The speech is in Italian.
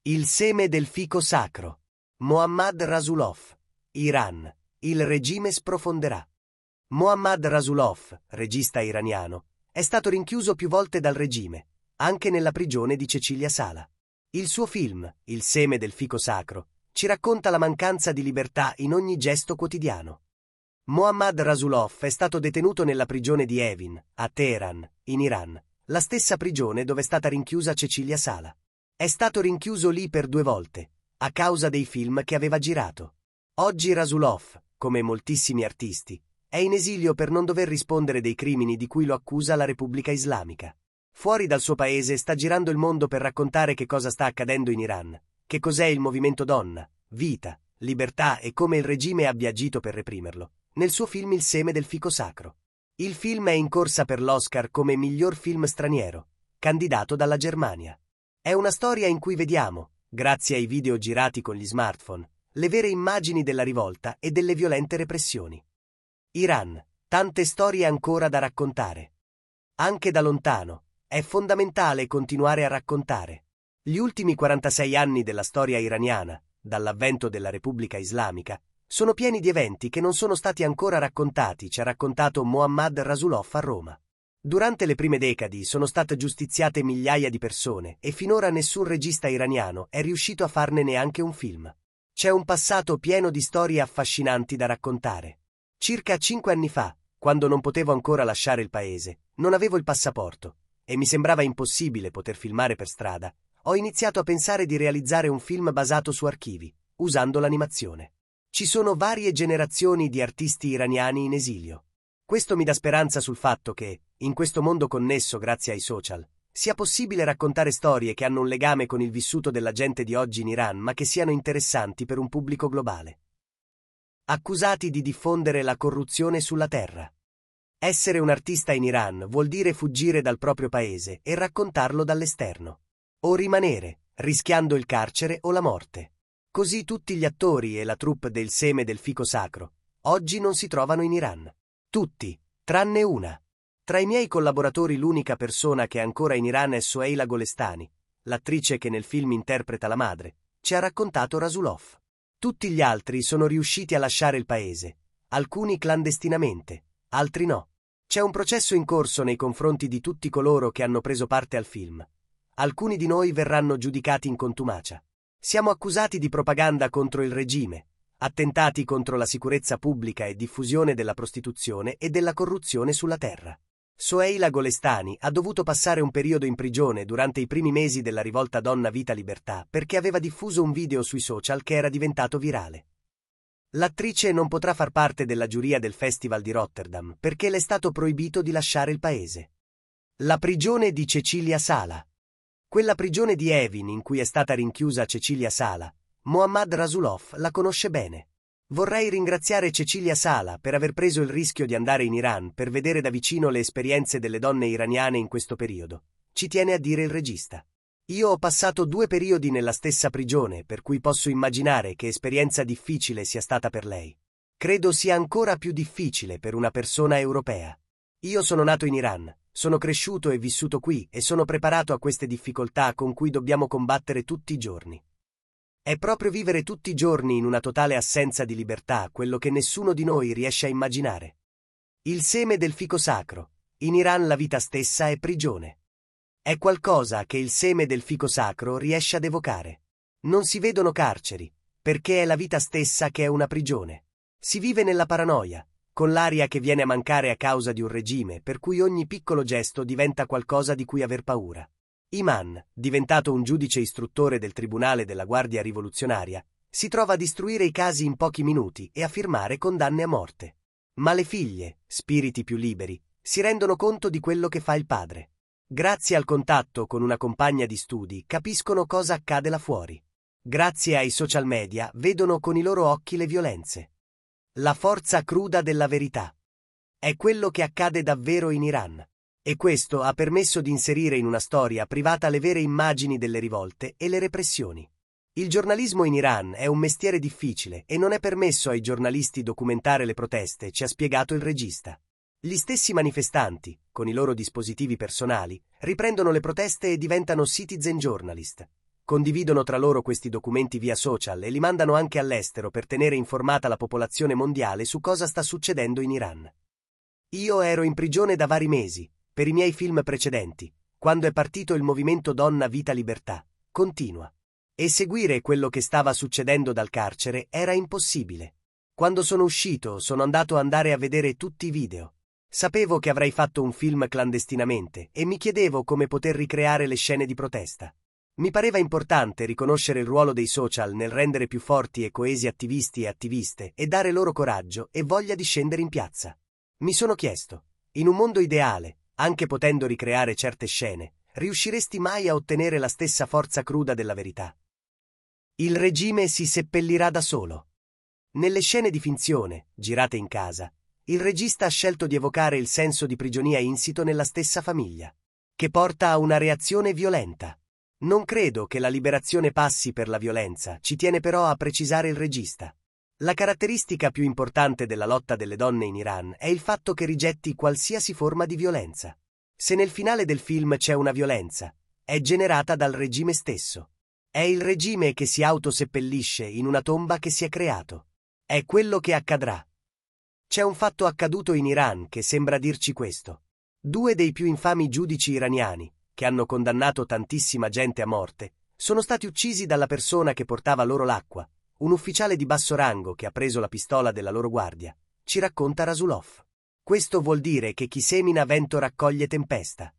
Il seme del fico sacro. Mohammad Rasulov. Iran. Il regime sprofonderà. Mohammad Rasulov, regista iraniano, è stato rinchiuso più volte dal regime, anche nella prigione di Cecilia Sala. Il suo film, Il seme del fico sacro, ci racconta la mancanza di libertà in ogni gesto quotidiano. Mohammad Rasulov è stato detenuto nella prigione di Evin, a Teheran, in Iran, la stessa prigione dove è stata rinchiusa Cecilia Sala. È stato rinchiuso lì per 2 volte, a causa dei film che aveva girato. Oggi Rasulov, come moltissimi artisti, è in esilio per non dover rispondere dei crimini di cui lo accusa la Repubblica Islamica. Fuori dal suo paese sta girando il mondo per raccontare che cosa sta accadendo in Iran, che cos'è il movimento donna, vita, libertà e come il regime abbia agito per reprimerlo, nel suo film Il seme del fico sacro. Il film è in corsa per l'Oscar come miglior film straniero, candidato dalla Germania. È una storia in cui vediamo, grazie ai video girati con gli smartphone, le vere immagini della rivolta e delle violente repressioni. Iran, tante storie ancora da raccontare. Anche da lontano, è fondamentale continuare a raccontare. Gli ultimi 46 anni della storia iraniana, dall'avvento della Repubblica Islamica, sono pieni di eventi che non sono stati ancora raccontati, ci ha raccontato Mohammad Rasulov a Roma. Durante le prime decadi sono state giustiziate migliaia di persone e finora nessun regista iraniano è riuscito a farne neanche un film. C'è un passato pieno di storie affascinanti da raccontare. Circa 5 anni fa, quando non potevo ancora lasciare il paese, non avevo il passaporto e mi sembrava impossibile poter filmare per strada, ho iniziato a pensare di realizzare un film basato su archivi, usando l'animazione. Ci sono varie generazioni di artisti iraniani in esilio. Questo mi dà speranza sul fatto che, in questo mondo connesso grazie ai social, sia possibile raccontare storie che hanno un legame con il vissuto della gente di oggi in Iran, ma che siano interessanti per un pubblico globale. Accusati di diffondere la corruzione sulla terra. Essere un artista in Iran vuol dire fuggire dal proprio paese e raccontarlo dall'esterno. O rimanere, rischiando il carcere o la morte. Così tutti gli attori e la troupe del seme del fico sacro oggi non si trovano in Iran. Tutti, tranne una. Tra i miei collaboratori l'unica persona che è ancora in Iran è Soheila Golestani, l'attrice che nel film interpreta la madre, ci ha raccontato Rasulov. Tutti gli altri sono riusciti a lasciare il paese, alcuni clandestinamente, altri no. C'è un processo in corso nei confronti di tutti coloro che hanno preso parte al film. Alcuni di noi verranno giudicati in contumacia. Siamo accusati di propaganda contro il regime, attentati contro la sicurezza pubblica e diffusione della prostituzione e della corruzione sulla terra. Soheila Golestani ha dovuto passare un periodo in prigione durante i primi mesi della rivolta Donna Vita Libertà perché aveva diffuso un video sui social che era diventato virale. L'attrice non potrà far parte della giuria del Festival di Rotterdam perché le è stato proibito di lasciare il paese. La prigione di Cecilia Sala. Quella prigione di Evin in cui è stata rinchiusa Cecilia Sala, Mohammad Rasulov la conosce bene. Vorrei ringraziare Cecilia Sala per aver preso il rischio di andare in Iran per vedere da vicino le esperienze delle donne iraniane in questo periodo, ci tiene a dire il regista. Io ho passato 2 periodi nella stessa prigione, per cui posso immaginare che esperienza difficile sia stata per lei. Credo sia ancora più difficile per una persona europea. Io sono nato in Iran, sono cresciuto e vissuto qui e sono preparato a queste difficoltà con cui dobbiamo combattere tutti i giorni. È proprio vivere tutti i giorni in una totale assenza di libertà quello che nessuno di noi riesce a immaginare. Il seme del fico sacro. In Iran la vita stessa è prigione. È qualcosa che il seme del fico sacro riesce ad evocare. Non si vedono carceri, perché è la vita stessa che è una prigione. Si vive nella paranoia, con l'aria che viene a mancare a causa di un regime per cui ogni piccolo gesto diventa qualcosa di cui aver paura. Iman, diventato un giudice istruttore del Tribunale della Guardia Rivoluzionaria, si trova a distruire i casi in pochi minuti e a firmare condanne a morte. Ma le figlie, spiriti più liberi, si rendono conto di quello che fa il padre. Grazie al contatto con una compagna di studi capiscono cosa accade là fuori. Grazie ai social media vedono con i loro occhi le violenze. La forza cruda della verità. È quello che accade davvero in Iran. E questo ha permesso di inserire in una storia privata le vere immagini delle rivolte e le repressioni. Il giornalismo in Iran è un mestiere difficile e non è permesso ai giornalisti documentare le proteste, ci ha spiegato il regista. Gli stessi manifestanti, con i loro dispositivi personali, riprendono le proteste e diventano citizen journalist. condividono tra loro questi documenti via social e li mandano anche all'estero per tenere informata la popolazione mondiale su cosa sta succedendo in Iran. Io ero in prigione da vari mesi, per i miei film precedenti, quando è partito il movimento Donna Vita Libertà, continua. E seguire quello che stava succedendo dal carcere era impossibile. Quando sono uscito, sono andato a vedere tutti i video. Sapevo che avrei fatto un film clandestinamente e mi chiedevo come poter ricreare le scene di protesta. Mi pareva importante riconoscere il ruolo dei social nel rendere più forti e coesi attivisti e attiviste e dare loro coraggio e voglia di scendere in piazza. Mi sono chiesto, in un mondo ideale, anche potendo ricreare certe scene, riusciresti mai a ottenere la stessa forza cruda della verità? Il regime si seppellirà da solo. Nelle scene di finzione, girate in casa, il regista ha scelto di evocare il senso di prigionia insito nella stessa famiglia, che porta a una reazione violenta. Non credo che la liberazione passi per la violenza, ci tiene però a precisare il regista. La caratteristica più importante della lotta delle donne in Iran è il fatto che rigetti qualsiasi forma di violenza. Se nel finale del film c'è una violenza, è generata dal regime stesso. È il regime che si autoseppellisce in una tomba che si è creato. È quello che accadrà. C'è un fatto accaduto in Iran che sembra dirci questo. 2 dei più infami giudici iraniani, che hanno condannato tantissima gente a morte, sono stati uccisi dalla persona che portava loro l'acqua, un ufficiale di basso rango che ha preso la pistola della loro guardia, ci racconta Rasulov. Questo vuol dire che chi semina vento raccoglie tempesta.